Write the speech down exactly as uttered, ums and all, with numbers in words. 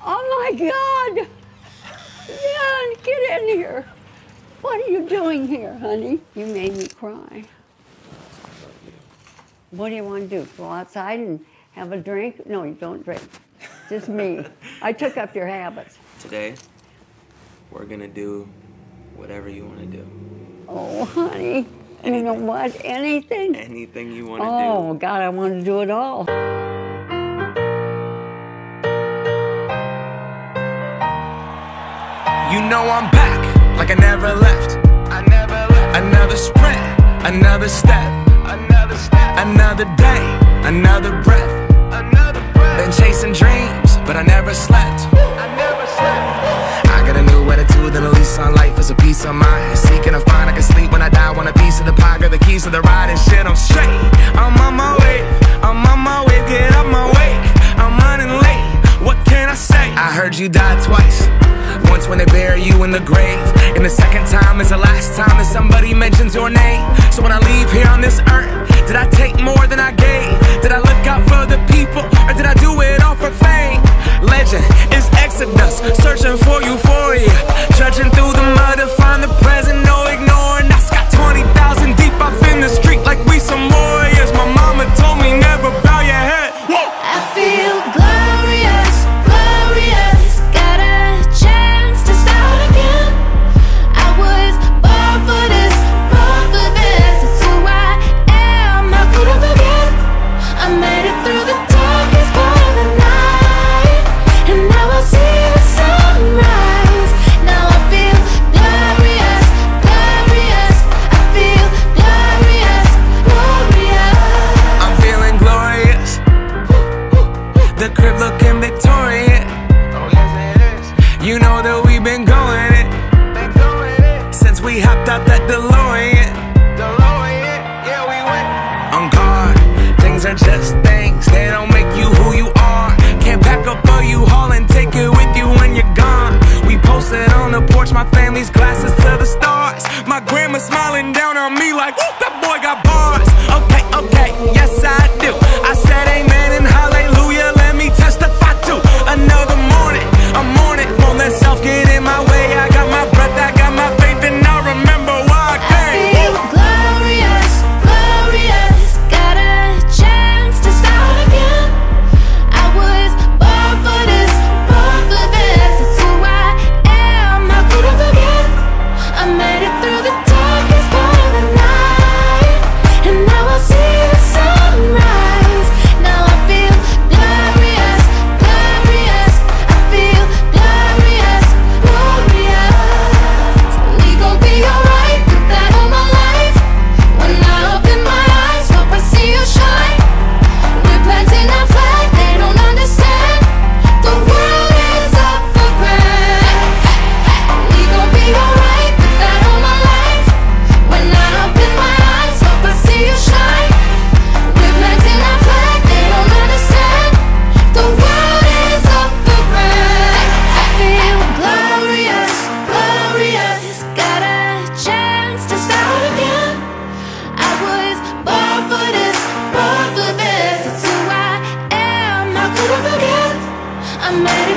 Oh my God! Jan, get in here. What are you doing here, honey? You made me cry. What do you want to do? Go outside and have a drink? No, you don't drink. Just me. I took up your habits. Today, we're gonna do whatever you want to do. Oh, honey. Anything. You know what? Anything? Anything you want to oh, do. Oh, God, I want to do it all. You know I'm back, like I never left. I never left. Another sprint, another step, Another step. another day, another breath. Another breath. Been chasing dreams, but I never slept. I never slept. I got a new attitude and a lease on life is a peace of mind. Seeking to find I can sleep when I die. Want a piece of the pie, got the keys to the ride and shit. I'm straight. I'm on my way. I'm on my way. Get up my way. I'm running late. What can I say? I heard you died twice. Once when they bury you in the grave, and the second time is the last time that somebody mentions your name. So when I leave here on this earth, did I take more than I gave? Did I look out for the people, or did I do it all for fame? Legend is Exodus, searching for euphoria, trudging through the mud to find the present, no ignoring. I got twenty thousand deep off in the street like we some warriors. My mama told me never bow your head. Whoa. I feel glorious, glorious. Got a chance to start again. I was born for this, born for this. It's who I am, how could I forget? I made it through the darkest part of the night, and now I see the sunrise. Now I feel glorious, glorious. I feel glorious, glorious. I'm feeling glorious. The crib looking victorious. Oh yes it is. You know that we've been going it Been doing it. since we hopped out that DeLorean. DeLorean. Yeah, we went. On guard, things are just things. They don't make you who you are. Can't pack up a U-Haul and take it with you when you're gone. We posted on the porch, my family's glasses to the stars. My grandma smiling down on me like, whoop, that boy got bars. Okay, okay, yes I do. I said amen and hallelujah. Let me testify to another morning. I'm on it, won't let self get in my way. I got my breath, I got my faith, and I remember why I I came. feel glorious, glorious. Got a chance to start again. I was born for this, born for this. It's who I am, how could I forget? I made it through the darkest part of the night, and now I see the sunrise. Now I feel glorious, glorious. I feel glorious, glorious. We gon' be alright, put that on my life. When I open my eyes, hope I see you shine. We're planting our flag, they don't understand. The world is up for grabs. We gon' be alright, put that on my life. When I open my eyes, hope I see you shine. We're planting our flag, they don't understand. The world is up for grabs. I feel glorious, glorious. Got a chance to start again. I was born for this, born for this. It's who I am, how could I forget? I made it